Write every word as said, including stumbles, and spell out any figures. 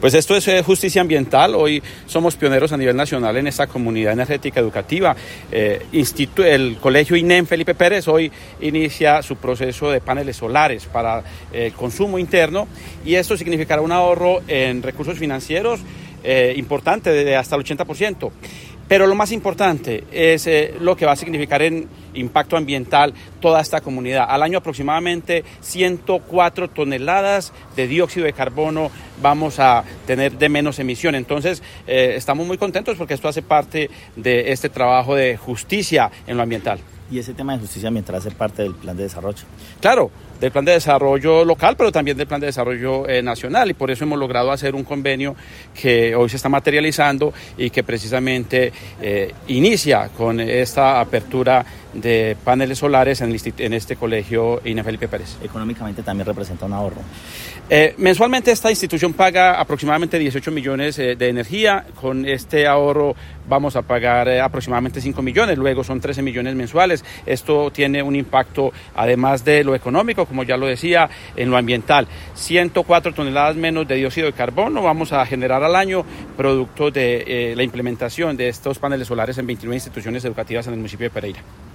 Pues esto es eh, justicia ambiental. Hoy somos pioneros a nivel nacional en esta comunidad energética educativa. Eh, institu- el colegio I N E M Felipe Pérez hoy inicia su proceso de paneles solares para el eh, consumo interno, y esto significará un ahorro en recursos financieros eh, importante de hasta el ochenta por ciento. Pero lo más importante es eh, lo que va a significar en impacto ambiental toda esta comunidad. Al año aproximadamente ciento cuatro toneladas de dióxido de carbono vamos a tener de menos emisión. Entonces eh, estamos muy contentos porque esto hace parte de este trabajo de justicia en lo ambiental. ¿Y ese tema de justicia ambiental hace parte del plan de desarrollo? Claro, del plan de desarrollo local, pero también del plan de desarrollo eh, nacional, y por eso hemos logrado hacer un convenio que hoy se está materializando y que precisamente eh, inicia con esta apertura de paneles solares en, el, en este colegio I N E M Felipe Pérez. Económicamente también representa un ahorro. Eh, mensualmente esta institución paga aproximadamente dieciocho millones eh, de energía. Con este ahorro vamos a pagar eh, aproximadamente cinco millones, luego son trece millones mensuales. Esto tiene un impacto, además de lo económico, como ya lo decía, en lo ambiental. ciento cuatro toneladas menos de dióxido de carbono vamos a generar al año, producto de eh, la implementación de estos paneles solares en veintinueve instituciones educativas en el municipio de Pereira.